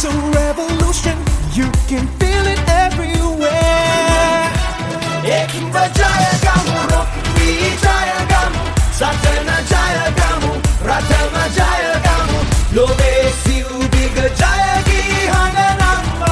a revolution. You can feel it everywhere. Ek Jayagamu, Rocky Jayagamu, Satana Jayagamu, Ratama Jayagamu, Love Siubiga Jayagi Hananamba.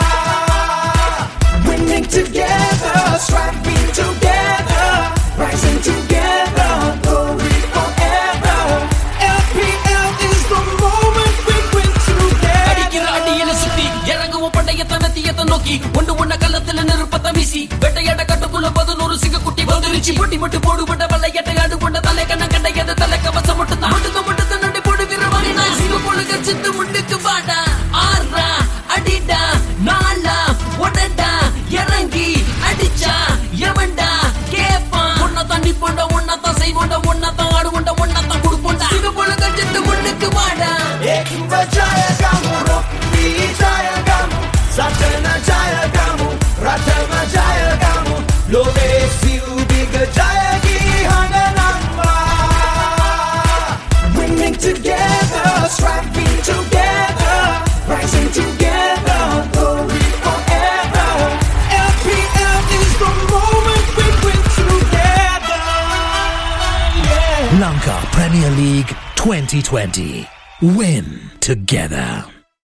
Winning together, striving together, rising together, glory forever. LPL is the moment we win together. அடிக்கிற அடியில சுத்தி இறங்குவோம் பண்டையத்தை நத்தியத்தை நோக்கி ஒன்று ஒன்ன கள்ளத்துல நெருப்பத்தை வீசி வெட்டையாட கட்டுக்குள்ள 11 சிங்கக்குட்டி வந்துருச்சு பொட்டி மட்டும் போடுபட்ட வல்லையட்டை ஆடு கொண்ட தலை கண்ண கண்டையத தலை கவசம் மட்டும் நடி போடு வீரவாணி நான் சிங்க போல கச்சிட்டு முண்டுக்கு வாடா ஆறா அடிடா நாளா உடடா இறங்கி அடிச்சா எவன்டா கேப்பான் ஒன்ன தண்ணி போண்ட ஒன்னதான் செய்வோண்ட ஒன்னதான் ஆடுவோண்ட ஒன்னதான் குடுப்போண்டா சிங்க போல கச்சிட்டு முண்டுக்கு வாடா Jayagamu, Rocky Jayagamu, Satana Jayagamu, Ratama Jayagamu, Love Siubiga Jayagi Hananamba. Winning together, striving together, rising together, glory forever. LPL is the moment we win together. Yeah. Lanka Premier League 2020. Win together.